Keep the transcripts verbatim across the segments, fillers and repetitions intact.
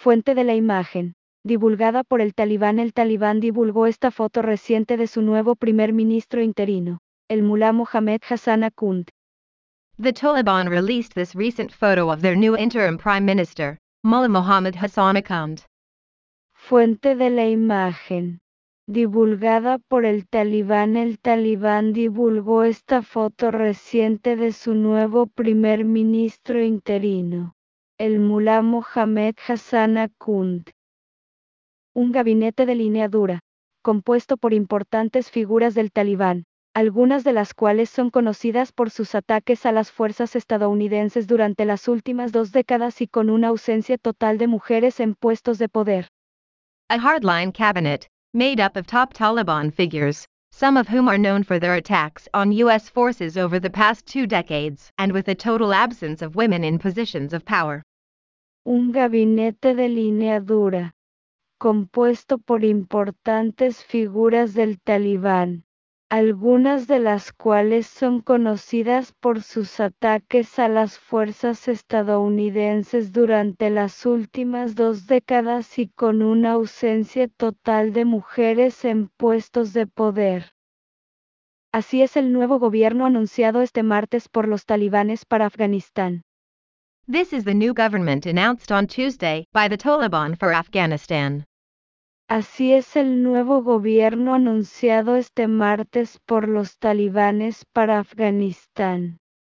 Fuente de la imagen. Divulgada por el Talibán. El Talibán divulgó esta foto reciente de su nuevo primer ministro interino, el mulá Mohammed Hassan Akhund. The Taliban released this recent photo of their new interim prime minister, Mullah Mohammed Hassan Akhund. Fuente de la imagen. Divulgada por el Talibán. El Talibán divulgó esta foto reciente de su nuevo primer ministro interino, el mulá Mohammed Hassan Akhund. Un gabinete de línea dura, compuesto por importantes figuras del Talibán, algunas de las cuales son conocidas por sus ataques a las fuerzas estadounidenses durante las últimas dos décadas y con una ausencia total de mujeres en puestos de poder. A hardline cabinet, made up of top Taliban figures, some of whom are known for their attacks on U S forces over the past two decades, and with a total absence of women in positions of power. Un gabinete de línea dura, compuesto por importantes figuras del Talibán, algunas de las cuales son conocidas por sus ataques a las fuerzas estadounidenses durante las últimas dos décadas y con una ausencia total de mujeres en puestos de poder. Así es el nuevo gobierno anunciado este martes por los talibanes para Afganistán. This is the new government announced on Tuesday by the Taliban for Afghanistan. Así es el nuevo gobierno anunciado este martes por los talibanes para Afganistán.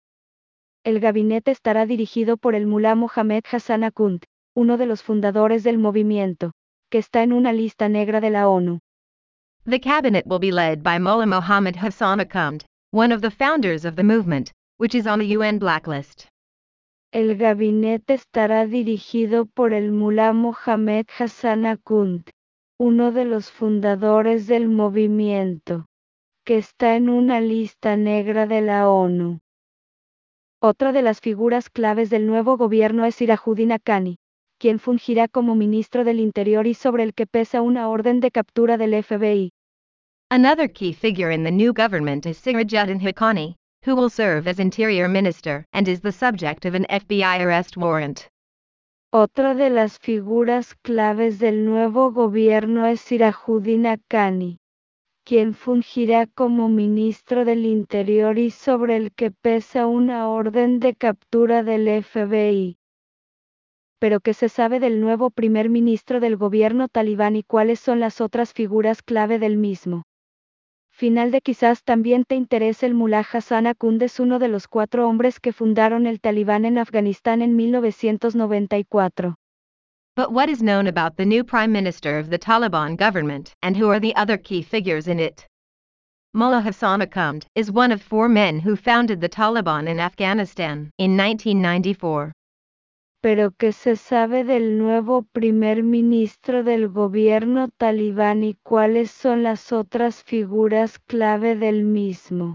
El gabinete estará dirigido por el mulá Mohammed Hassan Akhund, uno de los fundadores del movimiento, que está en una lista negra de la ONU. The cabinet will be led by Mullah Mohammed Hassan Akhund, one of the founders of the movement, which is on the U N blacklist. El gabinete estará dirigido por el mulá Mohammed Hassan Akhund, uno de los fundadores del movimiento, que está en una lista negra de la ONU. Otra de las figuras claves del nuevo gobierno es Sirajuddin Haqqani, quien fungirá como ministro del Interior y sobre el que pesa una orden de captura del F B I. Another key figure in the new government is Sirajuddin Haqqani, who will serve as Interior Minister and is the subject of an F B I arrest warrant. Otra de las figuras claves del nuevo gobierno es Sirajuddin Haqqani, quien fungirá como ministro del Interior y sobre el que pesa una orden de captura del F B I. Pero ¿qué se sabe del nuevo primer ministro del gobierno talibán y cuáles son las otras figuras clave del mismo? Final de quizás también te interese. El mulá Hassan Akhund es uno de los cuatro hombres que fundaron el Talibán en Afganistán en mil novecientos noventa y cuatro. But what is known about the new prime minister of the Taliban government and who are the other key figures in it? Mullah Hassan Akhund is one of four men who founded the Taliban in Afghanistan in nineteen ninety-four. Pero ¿qué se sabe del nuevo primer ministro del gobierno talibán y cuáles son las otras figuras clave del mismo?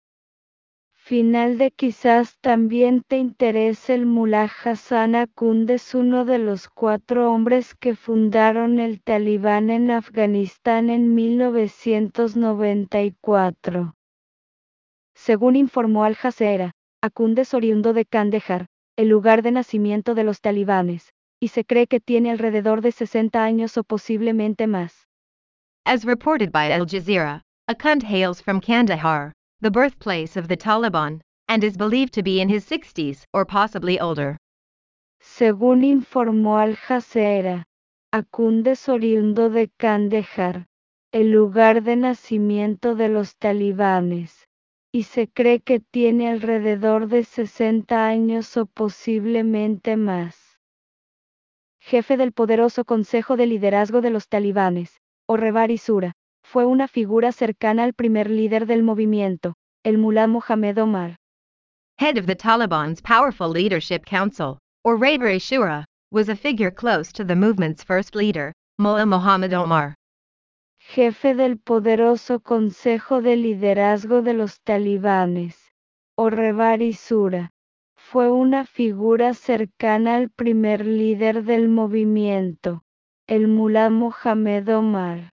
Final de quizás también te interese. El mulá Hassan Akhund es uno de los cuatro hombres que fundaron el Talibán en Afganistán en mil novecientos noventa y cuatro. Según informó Al Jazeera, Akhund es oriundo de Kandahar, el lugar de nacimiento de los talibanes, y se cree que tiene alrededor de sesenta años o posiblemente más. As reported by Al Jazeera, Akhund hails from Kandahar, the birthplace of the Taliban, and is believed to be in his sixties or possibly older. Según informó Al Jazeera, Akhund es oriundo de Kandahar, el lugar de nacimiento de los talibanes, y se cree que tiene alrededor de sesenta años o posiblemente más. Jefe del poderoso Consejo de Liderazgo de los Talibanes, o Rehbari Shura, fue una figura cercana al primer líder del movimiento, el mulá Mohammed Omar. Head of the Taliban's Powerful Leadership Council, or Rehbari Shura, was a figure close to the movement's first leader, Mullah Mohammed Omar. Jefe del poderoso Consejo de Liderazgo de los Talibanes, o Rehbari Shura, fue una figura cercana al primer líder del movimiento, el mulá Mohammed Omar.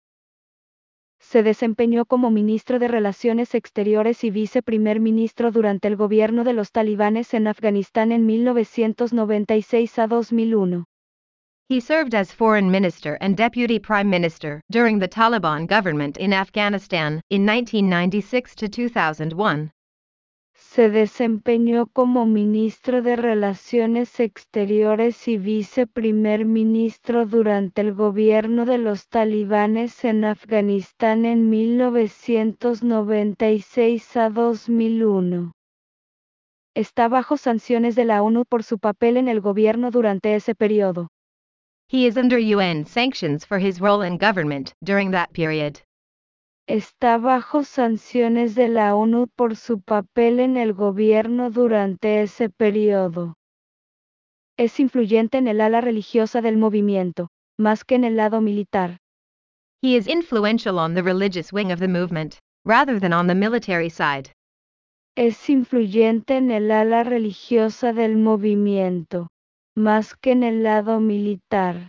Se desempeñó como ministro de Relaciones Exteriores y viceprimer ministro durante el gobierno de los talibanes en Afganistán en mil novecientos noventa y seis a dos mil uno. He served as foreign minister and deputy prime minister during the Taliban government in Afghanistan in nineteen ninety-six to two thousand one. Se desempeñó como ministro de Relaciones Exteriores y viceprimer ministro durante el gobierno de los talibanes en Afganistán en mil novecientos noventa y seis a dos mil uno. Está bajo sanciones de la ONU por su papel en el gobierno durante ese periodo. He is under U N sanctions for his role in government during that period. Está bajo sanciones de la ONU por su papel en el gobierno durante ese periodo. Es influyente en el ala religiosa del movimiento, más que en el lado militar. He is influential on the religious wing of the movement, rather than on the military side. Es influyente en el ala religiosa del movimiento, más que en el lado militar.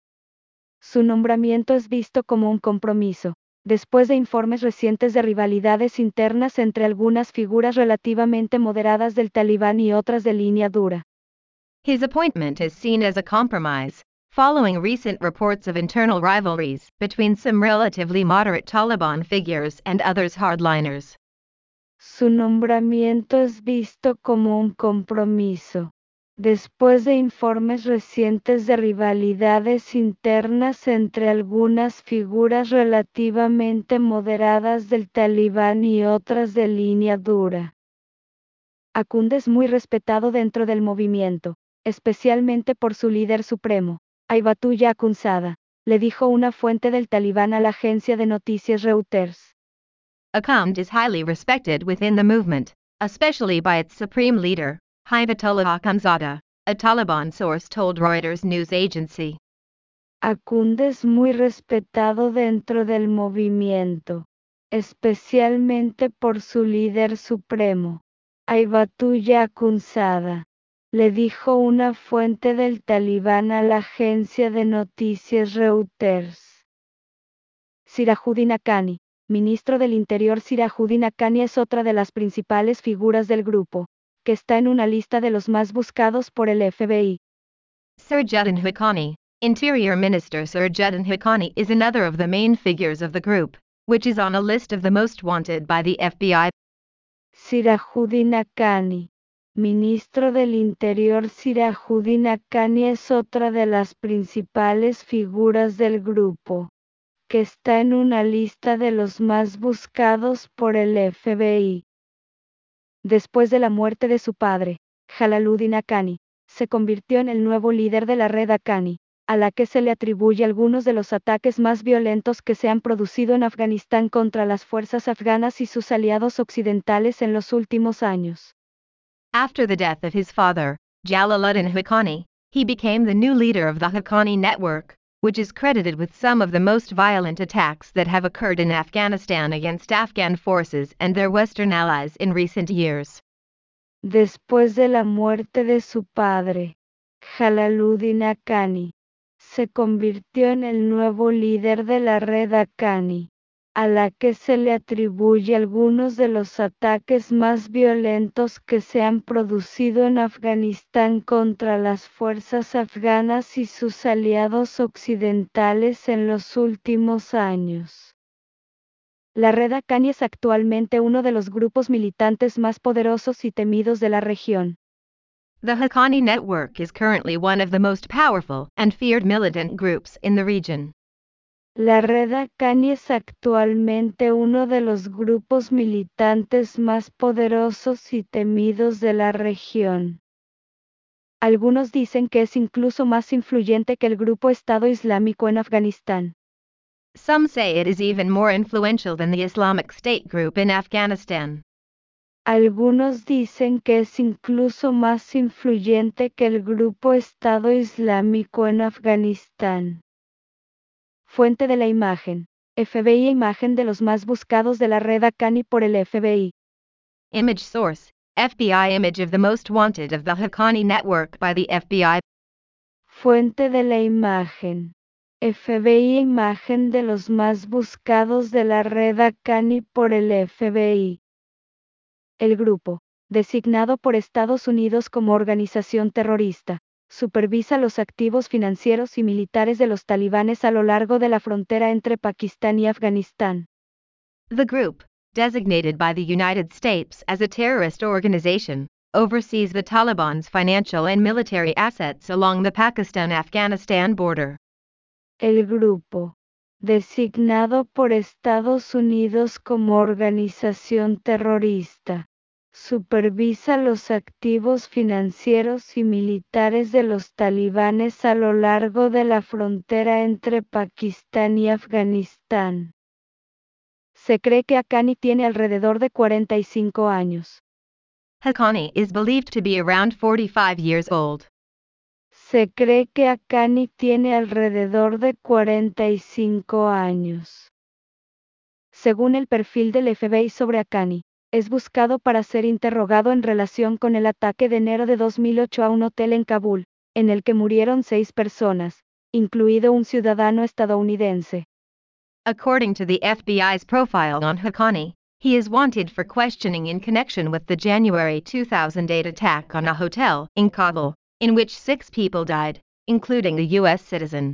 Su nombramiento es visto como un compromiso, después de informes recientes de rivalidades internas entre algunas figuras relativamente moderadas del Talibán y otras de línea dura. His appointment is seen as a compromise, following recent reports of internal rivalries between some relatively moderate Taliban figures and others hardliners. Su nombramiento es visto como un compromiso, después de informes recientes de rivalidades internas entre algunas figuras relativamente moderadas del Talibán y otras de línea dura. Akhund es muy respetado dentro del movimiento, especialmente por su líder supremo, Ayatullah Akhundzada, le dijo una fuente del Talibán a la agencia de noticias Reuters. Akhund is highly respected within the movement, especially by its supreme leader, Hibatullah Akhundzada, a Taliban source told Reuters news agency. Akhund es muy respetado dentro del movimiento, especialmente por su líder supremo, Ayatullah Akhundzada, le dijo una fuente del Talibán a la agencia de noticias Reuters. Sirajuddin Haqqani, ministro del Interior. Sirajuddin Haqqani es otra de las principales figuras del grupo, que está en una lista de los más buscados por el F B I. Sirajuddin Haqqani, Interior Minister Sirajuddin Haqqani is another of the main figures of the group, which is on a list of the most wanted by the F B I. Sirajuddin Haqqani, ministro del Interior. Sirajuddin Haqqani es otra de las principales figuras del grupo, que está en una lista de los más buscados por el F B I. Después de la muerte de su padre, Jalaluddin Haqqani, se convirtió en el nuevo líder de la red Haqqani, a la que se le atribuye algunos de los ataques más violentos que se han producido en Afganistán contra las fuerzas afganas y sus aliados occidentales en los últimos años. After the death of his father, Jalaluddin Haqqani, he became the new leader of the Haqqani network, which is credited with some of the most violent attacks that have occurred in Afghanistan against Afghan forces and their Western allies in recent years. Después de la muerte de su padre, Jalaluddin Haqqani, se convirtió en el nuevo líder de la red Haqqani, a la que se le atribuye algunos de los ataques más violentos que se han producido en Afganistán contra las fuerzas afganas y sus aliados occidentales en los últimos años. La red Haqqani es actualmente uno de los grupos militantes más poderosos y temidos de la región. The Haqqani network is currently one of the most powerful and feared militant groups in the region. La red Haqqani es actualmente uno de los grupos militantes más poderosos y temidos de la región. Algunos dicen que es incluso más influyente que el grupo Estado Islámico en Afganistán. Some say it is even more influential than the Islamic State group in Afghanistan. Algunos dicen que es incluso más influyente que el grupo Estado Islámico en Afganistán. Fuente de la imagen. F B I. Imagen de los más buscados de la red Haqqani por el F B I. Image source, F B I image of the most wanted of the Haqqani network by the F B I. Fuente de la imagen. F B I. Imagen de los más buscados de la red Haqqani por el F B I. El grupo, designado por Estados Unidos como organización terrorista, supervisa los activos financieros y militares de los talibanes a lo largo de la frontera entre Pakistán y Afganistán. The group, designated by the United States as a terrorist organization, oversees the Taliban's financial and military assets along the Pakistan-Afghanistan border. El grupo, designado por Estados Unidos como organización terrorista, supervisa los activos financieros y militares de los talibanes a lo largo de la frontera entre Pakistán y Afganistán. Se cree que Haqqani tiene alrededor de cuarenta y cinco años. Haqqani is believed to be around forty-five years old. Se cree que Haqqani tiene alrededor de cuarenta y cinco años. Según el perfil del F B I sobre Haqqani, es buscado para ser interrogado en relación con el ataque de enero de dos mil ocho a un hotel en Kabul, en el que murieron seis personas, incluido un ciudadano estadounidense. According to the F B I's profile on Haqqani, he is wanted for questioning in connection with the January two thousand eight attack on a hotel in Kabul, in which six people died, including a U S citizen.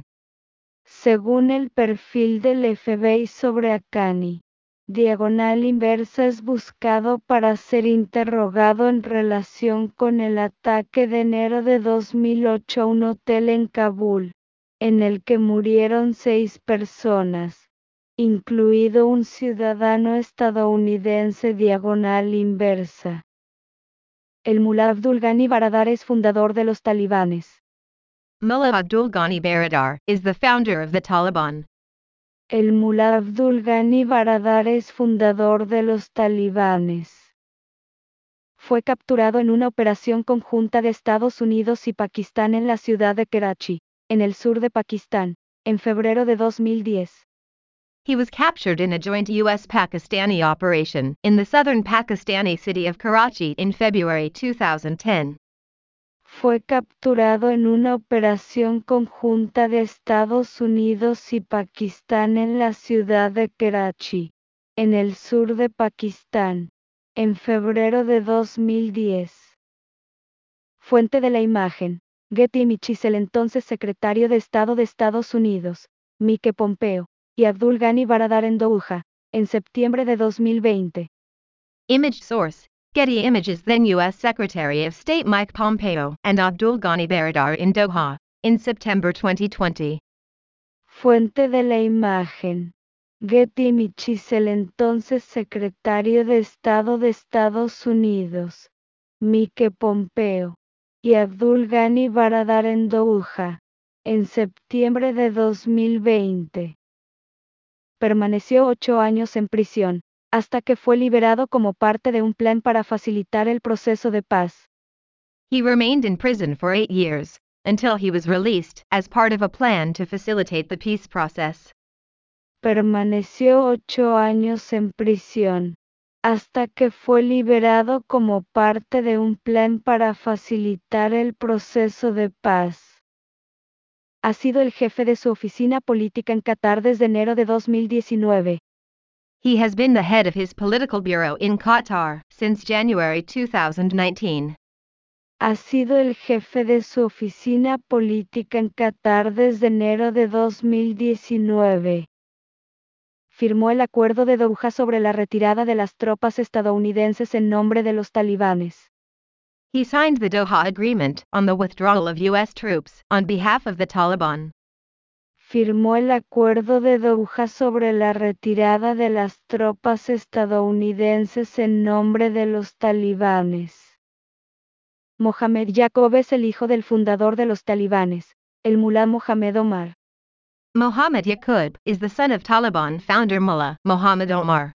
Según el perfil del F B I sobre Haqqani, diagonal inversa es buscado para ser interrogado en relación con el ataque de enero de dos mil ocho a un hotel en Kabul, en el que murieron seis personas, incluido un ciudadano estadounidense diagonal inversa. El mulá Abdul Ghani Baradar es fundador de los talibanes. Mullah Abdul Ghani Baradar is the founder of the Taliban. El mulá Abdul Ghani Baradar es fundador de los talibanes. Fue capturado en una operación conjunta de Estados Unidos y Pakistán en la ciudad de Karachi, en el sur de Pakistán, en febrero de dos mil diez. He was captured in a joint U S Pakistani operation in the southern Pakistani city of Karachi in February two thousand ten. Fue capturado en una operación conjunta de Estados Unidos y Pakistán en la ciudad de Karachi, en el sur de Pakistán, en febrero de dos mil diez. Fuente de la imagen: Getty Images. El entonces secretario de Estado de Estados Unidos, Mike Pompeo, y Abdul Ghani Baradar en Doha, en septiembre de dos mil veinte. Image source: Getty Images. Then U S Secretary of State Mike Pompeo and Abdul Ghani Baradar in Doha, in September twenty twenty. Fuente de la imagen: Getty Images. El entonces secretario de Estado de Estados Unidos, Mike Pompeo, y Abdul Ghani Baradar en Doha, en septiembre de dos mil veinte. Permaneció ocho años en prisión, hasta que fue liberado como parte de un plan para facilitar el proceso de paz. He remained in prison for eight years, until he was released as part of a plan to facilitate the peace process. Permaneció ocho años en prisión, hasta que fue liberado como parte de un plan para facilitar el proceso de paz. Ha sido el jefe de su oficina política en Qatar desde enero de dos mil diecinueve. He has been the head of his political bureau in Qatar since January two thousand nineteen. Ha sido el jefe de su oficina política en Qatar desde enero de dos mil diecinueve. Firmó el acuerdo de Doha sobre la retirada de las tropas estadounidenses en nombre de los talibanes. He signed the Doha Agreement on the withdrawal of U S troops on behalf of the Taliban. Firmó el acuerdo de Doha sobre la retirada de las tropas estadounidenses en nombre de los talibanes. Mohamed Yaqub es el hijo del fundador de los talibanes, el mulá Mohamed Omar. Mohamed Yaqub is the son of Taliban founder Mullah Mohamed Omar.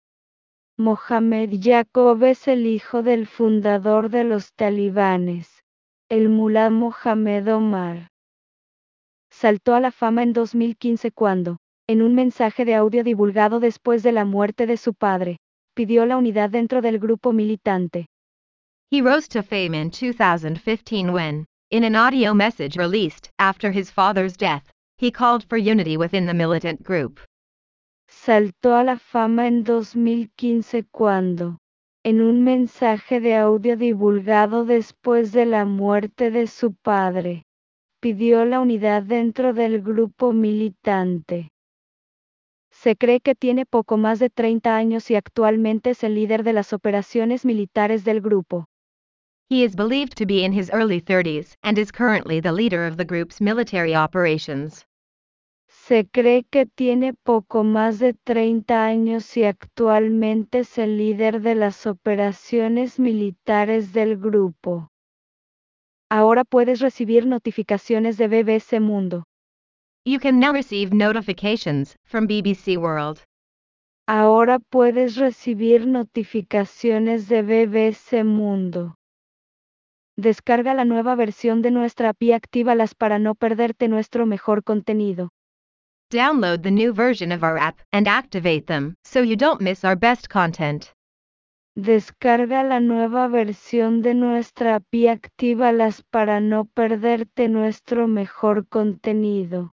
Mohamed Yaqub es el hijo del fundador de los talibanes, el mulá Mohamed Omar. Saltó a la fama en dos mil quince cuando, en un mensaje de audio divulgado después de la muerte de su padre, pidió la unidad dentro del grupo militante. He rose to fame in two thousand fifteen when, in an audio message released after his father's death, he called for unity within the militant group. Saltó a la fama en dos mil quince cuando, en un mensaje de audio divulgado después de la muerte de su padre, pidió la unidad dentro del grupo militante. Se cree que tiene poco más de treinta años y actualmente es el líder de las operaciones militares del grupo. He is believed to be in his early thirties and is currently the leader of the group's military operations. Se cree que tiene poco más de treinta años y actualmente es el líder de las operaciones militares del grupo. Ahora puedes recibir notificaciones de B B C Mundo. You can now receive notifications from B B C World. Ahora puedes recibir notificaciones de B B C Mundo. Descarga la nueva versión de nuestra app y actívalas para no perderte nuestro mejor contenido. Download the new version of our app and activate them so you don't miss our best content. Descarga la nueva versión de nuestra app y actívalas para no perderte nuestro mejor contenido.